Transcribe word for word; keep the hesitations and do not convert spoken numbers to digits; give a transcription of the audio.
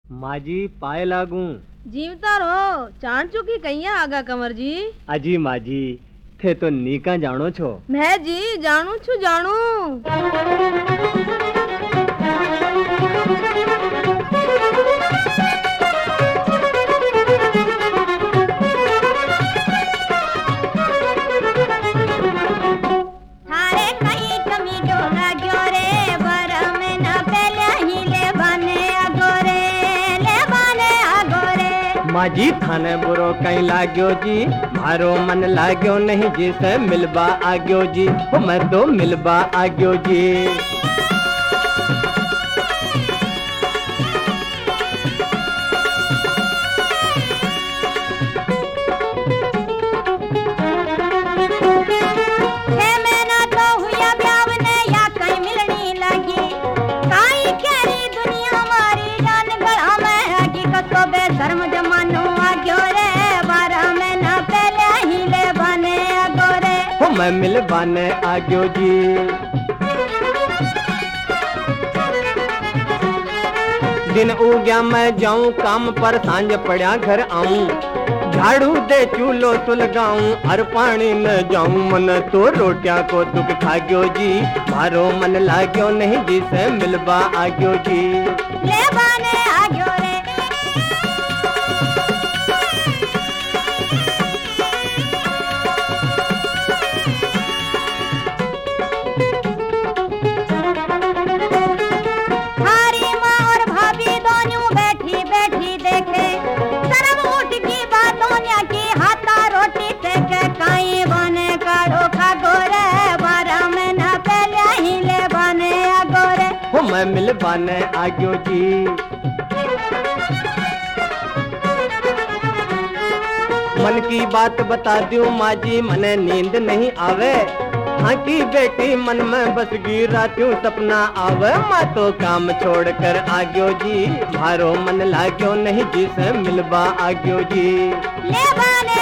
माजी पाए लागू जीवता रहो चाण चुकी कहिया आगा कंवर जी। अजी माजी थे तो नीका जानो छो। मैं जी जानू छु जानू। माजी थाने बुरो कहीं लाग्यो जी, मारो मन लाग्यो नहीं जिसे मिलबा आग्यो जी। हो मैं तो मिलबा आग्यो जी। धर्म जमानो आग्यो रे बारह महीना पहले ही ले बने आगो रे। हो मैं मिल बने आग्यो जी। दिन उग्या मैं जाऊं काम पर, सांझ पड़ा घर आऊं, झाड़ू दे चूल्हो सुलगाऊं, हर पानी न जाऊं, मन तो रोटियां को दुख खाग्यो जी। मारो मन लाग्यो नहीं जिसे मिलबा आग्यो जी। ले बने आग्यो रे। मैं मिल बाने आग्यो जी। मन की बात बता दूं माजी मने नींद नहीं आवे, हाँ की बेटी मन में बस गी रात्यों सपना आवे। मैं तो काम छोड़ कर आग्यो जी, मारो मन लाग्यो नहीं जिसे मिलबा आग्यो जी। ले बाने